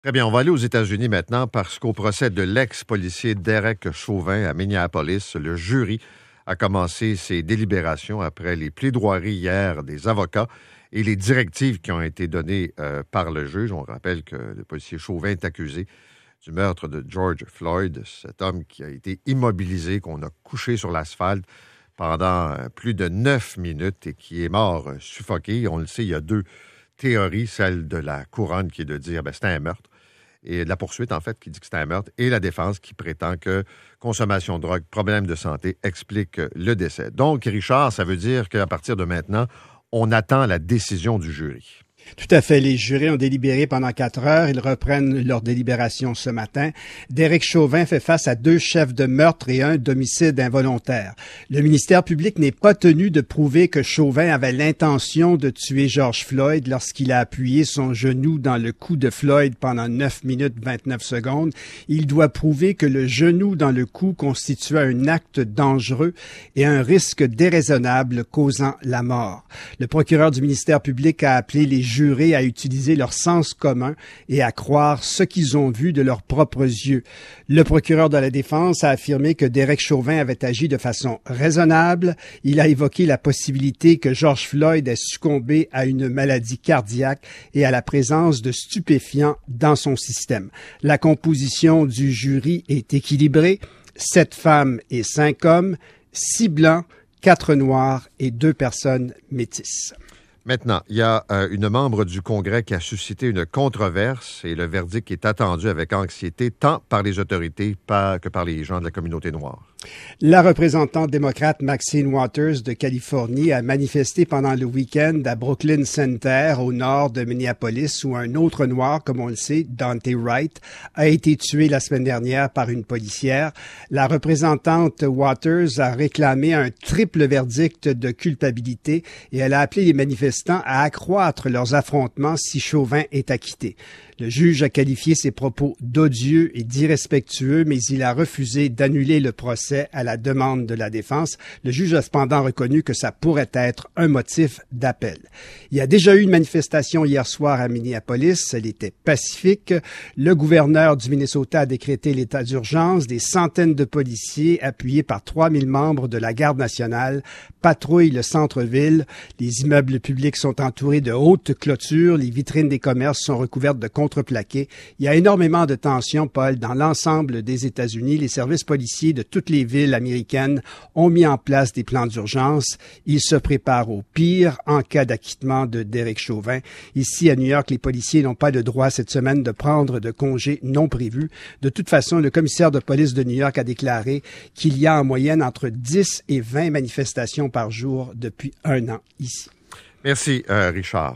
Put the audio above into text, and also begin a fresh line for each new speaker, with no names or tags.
Très bien, on va aller aux États-Unis maintenant parce qu'au procès de l'ex-policier Derek Chauvin à Minneapolis, le jury a commencé ses délibérations après les plaidoiries hier des avocats et les directives qui ont été données par le juge. On rappelle que le policier Chauvin est accusé du meurtre de George Floyd, cet homme qui a été immobilisé, qu'on a couché sur l'asphalte pendant plus de 9 minutes et qui est mort suffoqué. On le sait, il y a deux théories, celle de la couronne qui est de dire c'était un meurtre, et de la poursuite, en fait, qui dit que c'est un meurtre, et la défense qui prétend que consommation de drogue, problème de santé explique le décès. Donc, Richard, ça veut dire qu'à partir de maintenant, on attend la décision du jury.
Tout à fait. Les jurés ont délibéré pendant 4 heures. Ils reprennent leur délibération ce matin. Derek Chauvin fait face à 2 chefs de meurtre et 1 d'homicide involontaire. Le ministère public n'est pas tenu de prouver que Chauvin avait l'intention de tuer George Floyd lorsqu'il a appuyé son genou dans le cou de Floyd pendant 9 minutes 29 secondes. Il doit prouver que le genou dans le cou constituait un acte dangereux et un risque déraisonnable causant la mort. Le procureur du ministère public a appelé les jurés à utiliser leur sens commun et à croire ce qu'ils ont vu de leurs propres yeux. Le procureur de la défense a affirmé que Derek Chauvin avait agi de façon raisonnable. Il a évoqué la possibilité que George Floyd ait succombé à une maladie cardiaque et à la présence de stupéfiants dans son système. La composition du jury est équilibrée. 7 femmes et 5 hommes, 6 blancs, 4 noirs et 2 personnes métisses.
Maintenant, il y a une membre du Congrès qui a suscité une controverse et le verdict est attendu avec anxiété tant par les autorités que par les gens de la communauté noire.
La représentante démocrate Maxine Waters de Californie a manifesté pendant le week-end à Brooklyn Center, au nord de Minneapolis, où un autre noir, comme on le sait, Dante Wright, a été tué la semaine dernière par une policière. La représentante Waters a réclamé un triple verdict de culpabilité et elle a appelé les manifestants à accroître leurs affrontements si Chauvin est acquitté. Le juge a qualifié ses propos d'odieux et d'irrespectueux, mais il a refusé d'annuler le procès à la demande de la défense. Le juge a cependant reconnu que ça pourrait être un motif d'appel. Il y a déjà eu une manifestation hier soir à Minneapolis. Elle était pacifique. Le gouverneur du Minnesota a décrété l'état d'urgence. Des centaines de policiers, appuyés par 3000 membres de la Garde nationale, patrouillent le centre-ville. Les immeubles publics sont entourés de hautes clôtures. Les vitrines des commerces sont recouvertes de contreplaqué. Il y a énormément de tensions, Paul, dans l'ensemble des États-Unis. Les services policiers de toutes les villes américaines ont mis en place des plans d'urgence. Ils se préparent au pire en cas d'acquittement de Derek Chauvin. Ici, à New York, les policiers n'ont pas le droit cette semaine de prendre de congés non prévus. De toute façon, le commissaire de police de New York a déclaré qu'il y a en moyenne entre 10 et 20 manifestations par jour depuis 1 an ici.
Merci, Richard.